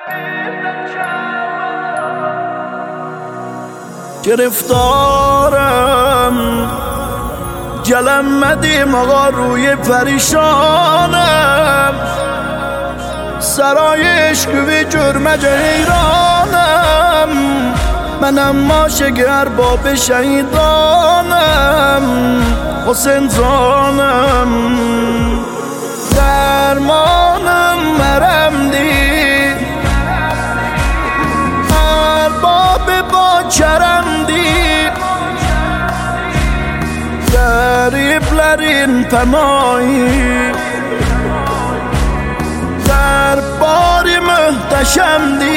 گرفتارم جلمدیم آقا روی پریشانم سرای عشقوی جرمج حیرانم منم ماشگر باب شهیدانم حسین زانم درمانم مرم دی ارباب با کرم دی غریبلرین پناهی در باری محتشم دی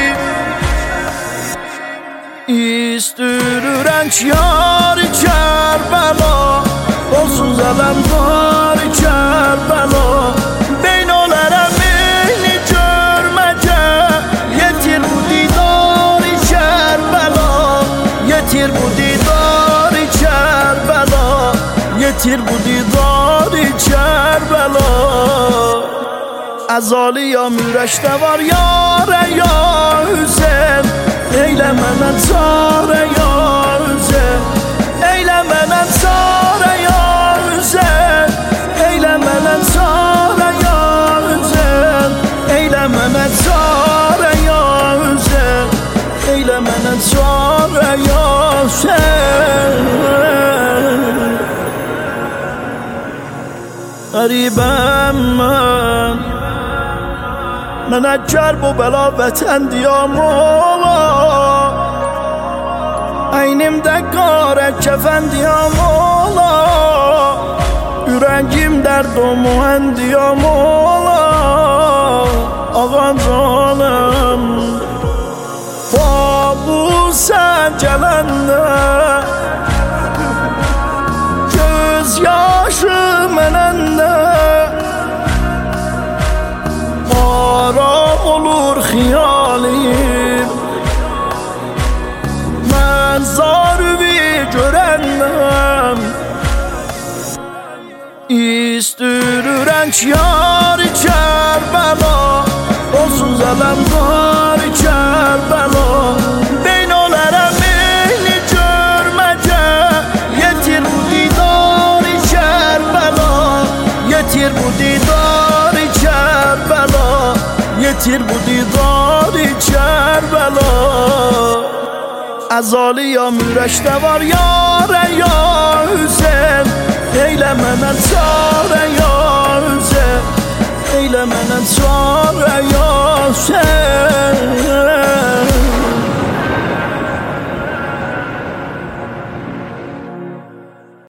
İstürürənç yari Kərbəla Olsun zələmdar Kərbəla Beyn olərəm eyni görməcə Yetir bu didari Kərbəla Yetir bu didari Kərbəla Yetir bu didari Kərbəla Əzaliyam ürəkdə var yarə ya Hüseyin Eylə mənə çarə ya Hüseyin Eylə mənə çarə ya Hüseyin Eylə mənə çarə ya Hüseyin Eylə mənə çarə ya Hüseyin Eylə mənə çarə ya Hüseyin Qəribəm Mənə kərb o bəla vətən diyam ola Əynimdə qarə kəfən diyam ola Ürəngim dərd o mühəndiyam ola Ağa canım Babu sən gələndə Göz yaşı mənəndə Aram olur xiyalim Mən zarüvi görənnəm İstürürənç yari Kərbəla Olsun zələmdar Kərbəla Beyn olərəm eyni görməcə Yetir bu didari Kərbəla Yetir bu didari Kərbəla Yetir bu didari Kərbəla Əzaliyam ürəkdə var yarə ya Hüseyin Eylə mənə çarə ya Hüseyin Eylə mənə çarə ya Hüseyin